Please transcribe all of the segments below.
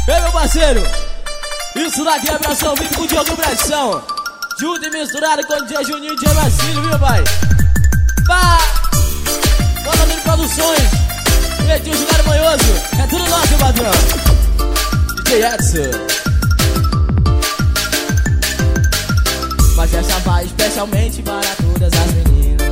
Ei, meu parceiro, isso daqui é abração vivo com o Diogo Pressão, junto e misturado com o DJ Juninho e DJ Marcílio, viu, pai? Pá! Bota Nele Produções, Edil Gigaro Manhoso, é tudo nosso, patrão. DJ Edson. Mas essa vai especialmente para todas as meninas.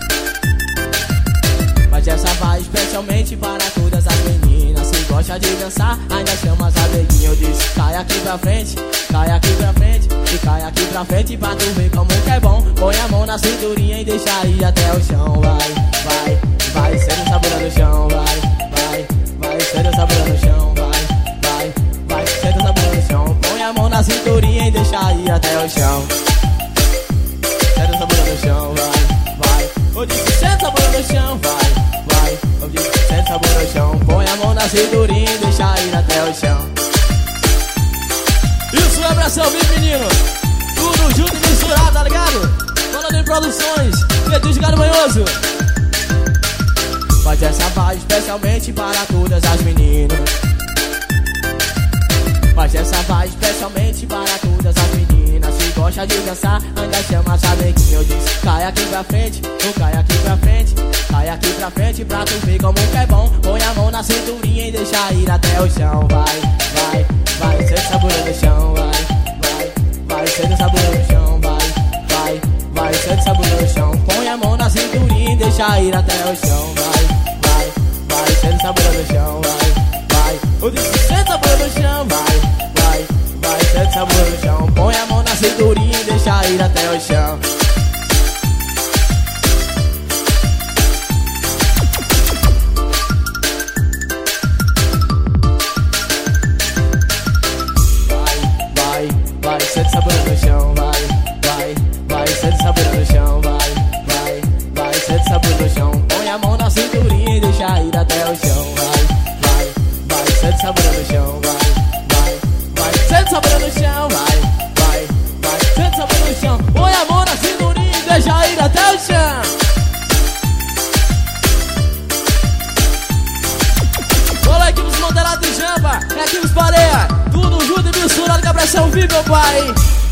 Mas essa vai especialmente para todas as meninas. Se gosta de dançar, ainda chama as amiguinhas. Eu disse, cai aqui pra frente, cai aqui pra frente e cai aqui pra frente pra tu ver como que é bom. Põe a mão na cinturinha e deixa ir até o chão. Vai, vai, vai, sendo sabor no chão. Vai, vai, vai, sendo sabor no chão. Vai, vai, vai, sendo sabor no chão. Põe a mão na cinturinha e deixa ir até o chão. Senta essa bunda no chão, vai, vai. Eu disse, senta essa bunda no chão, vai, vai. Eu disse, senta essa bunda no chão. Põe a mão na cinturinha e deixa ir até o chão. Isso é abração, viu, menino? Tudo junto e misturado, tá ligado? Bota Nele Produções, Edil Gigaro Manhoso. Mas essa vai especialmente para todas as meninas. Mas essa vai especialmente para todas as meninas. Se gosta de dançar, ainda chama, sabe que eu disse, cai aqui pra frente, não cai aqui pra frente, cai aqui pra frente pra tu ver como que é bom. Põe a mão na cinturinha e deixa ir até o chão. Vai, vai, vai, senta essa bunda no chão. Vai, vai, vai, senta essa bunda no chão. Vai, vai, vai, senta essa bunda no chão. Põe a mão na cinturinha e deixa ir até o chão. Vai, vai, vai, senta essa bunda no chão. Vai, vai, eu disse, senta essa bunda no chão. Vai, vai, vai, senta essa bunda no chão. Põe a mão na cinturinha e deixa ir até o chão. Vai, vai, vai, senta essa bunda no chão. Vai, vai, vai, senta essa bunda no chão. Vai, vai, vai, senta essa bunda no chão. Põe a mão na cinturinha e deixa ir até o chão. Vai, vai, vai, senta essa bunda no chão. Vai, vai, senta essa bunda no chão. Vai, vai, senta essa bunda no chão. Põe a mão na cinturinha e deixa ir até o chão. Olá, equipes modelados de Jamba, equipes Pareia, tudo junto e misturado com a pressão viva, meu pai.